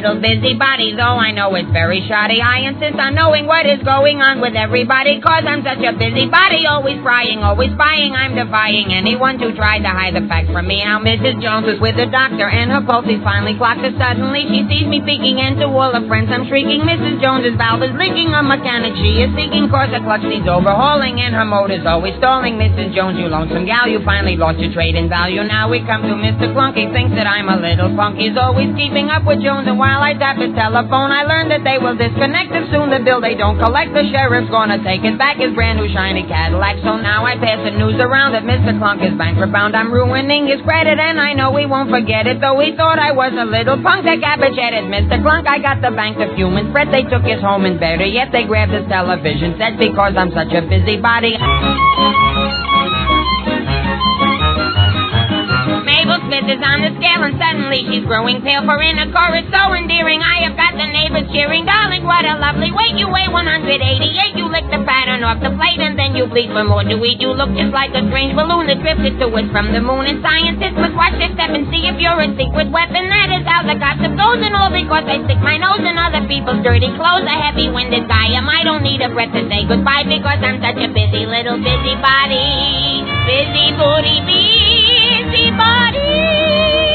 little busybody, though I know it's very shoddy. I insist on knowing what is going on with everybody, cause I'm such a busybody, always prying, always spying. I'm defying anyone to try to hide the facts from me. Now Mrs. Jones is with the doctor, and her pulse is finally clocked. Suddenly she sees me peeking into all her friends. I'm shrieking, Mrs. Jones's valve is leaking. A mechanic she is seeking, cause her clutch needs overhauling, and her motor's always stalling. Mrs. Jones, you lonesome gal, you finally lost your trade in value. Now we come to Mr. Clunk. He thinks that I'm a little punk. He's always keeping up with Jones, and while I tap his telephone, I learn that they will disconnect if soon the bill they don't collect. The sheriff's gonna take it back, his brand new shiny Cadillac. So now I pass the news around that Mr. Clunk is bankrupt bound. I'm ruining his credit, and I know he won't forget it, though he thought I was a little punk. That cabbage headed Mr. Clunk, I got the bank to fume and fret. They took his home and better yet, they grabbed his television set because I'm such a busybody. Mabel Smith is on the scale, and suddenly she's growing pale, for in a chorus so endearing I have got the neighbors cheering. Darling, what a lovely weight, you weigh 188. You lick the pattern off the plate and then you bleed for more to eat. You look just like a strange balloon that drifted to us from the moon, and scientists must watch their step and see if you're a secret weapon. That is how the gossip goes, and all because I stick my nose in other people's dirty clothes. A heavy-winded guy I don't need a breath to say goodbye, because I'm such a busy little busybody. Busy booty, busy body.